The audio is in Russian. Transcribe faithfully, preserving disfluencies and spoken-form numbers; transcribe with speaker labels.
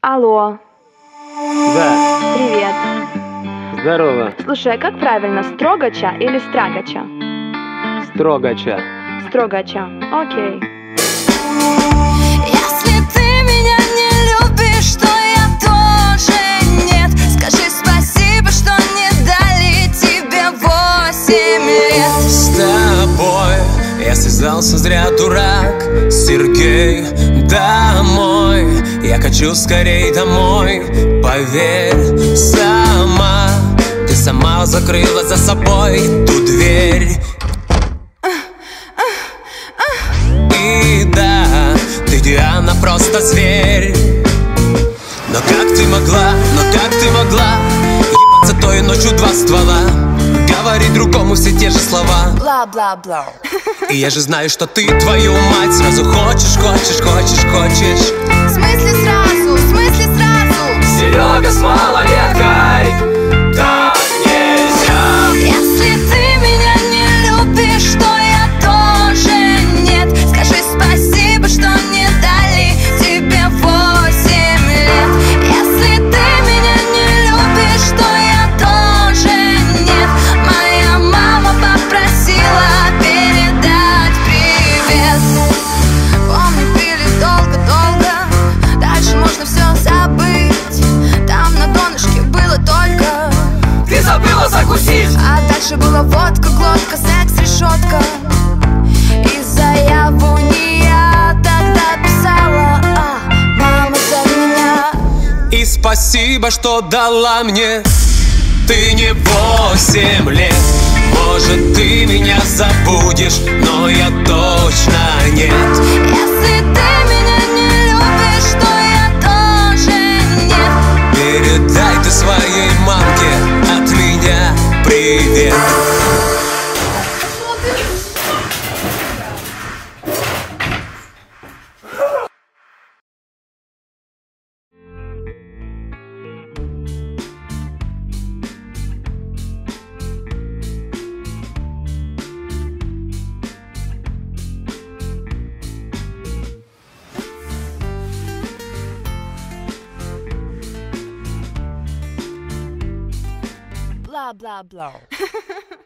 Speaker 1: Алло,
Speaker 2: Да,
Speaker 1: привет.
Speaker 2: здорово,
Speaker 1: Слушай, а как правильно, строгача или страгача?
Speaker 2: строгача.
Speaker 1: Строгача. Окей.
Speaker 3: Если ты меня не любишь, то я тоже нет. Скажи спасибо, что не дали тебе восемь лет.
Speaker 4: С тобой я связался зря, дурак. Сергей, домой. Я хочу скорей домой. Поверь, сама ты сама закрыла за собой ту дверь. И да, ты Диана, просто зверь. Но как ты могла, но как ты могла ебаться той ночью два ствола, говорить другому все те же слова,
Speaker 3: Бла-бла-бла.
Speaker 4: и я же знаю, что ты твою мать сразу хочешь, хочешь, хочешь, хочешь.
Speaker 3: В смысле сразу, в смысле сразу?
Speaker 4: Серега с малолеткой, так нельзя.
Speaker 3: Если ты меня не любишь, то я тоже нет. Скажи спасибо, что не дали тебе восемь лет. Если ты меня не любишь, то я тоже нет. Моя мама попросила передать привет. Помню, пили долго-долго, дальше можно все забыть. Там на донышке было только
Speaker 4: Ты забыла закусить.
Speaker 3: а дальше была водка, глотка, секс, решетка. И заяву не я тогда писала, а мама за меня.
Speaker 4: И спасибо, что дала мне. Ты не восемь лет. Может, ты меня забудешь, но я точно нет.
Speaker 3: Если ты меня не любишь, то я тоже нет.
Speaker 4: Передай ты своей мамке от меня привет.
Speaker 3: Бла-бла-бла.